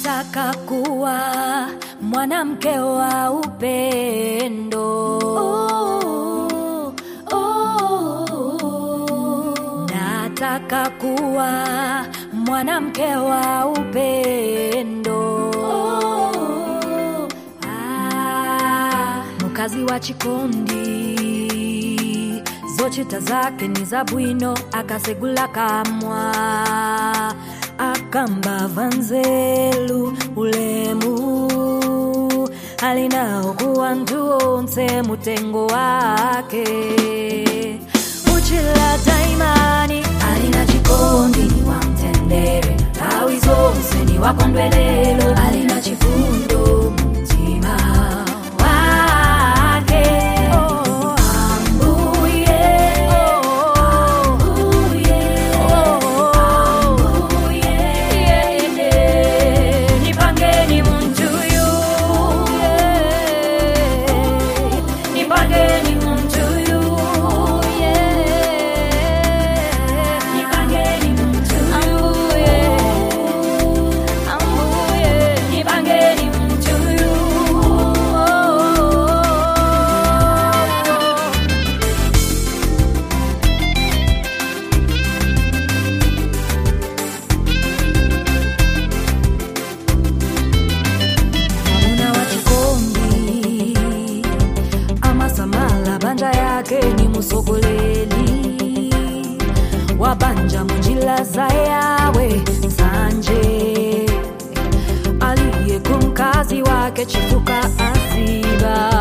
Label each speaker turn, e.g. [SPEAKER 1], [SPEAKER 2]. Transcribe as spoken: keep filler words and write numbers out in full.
[SPEAKER 1] nataka kuwa mwanamke wa upendo. Oh, oh, nataka kuwa mwanamke wa upendo. Oh, ah, mukazi wa chikondi zochita zake ni za bwino akasegula kamwa akamba vanzelu ulemu alinao kuwa ntuonse mutengo wake uchila daimani alina chikondi ni wa mtendere tawi zonse ni wakondwelelo alina chifundo mtima wake. Ni musogoleli wabanja munjila za yawe sanje aliye kumkazi wake chifuka asiba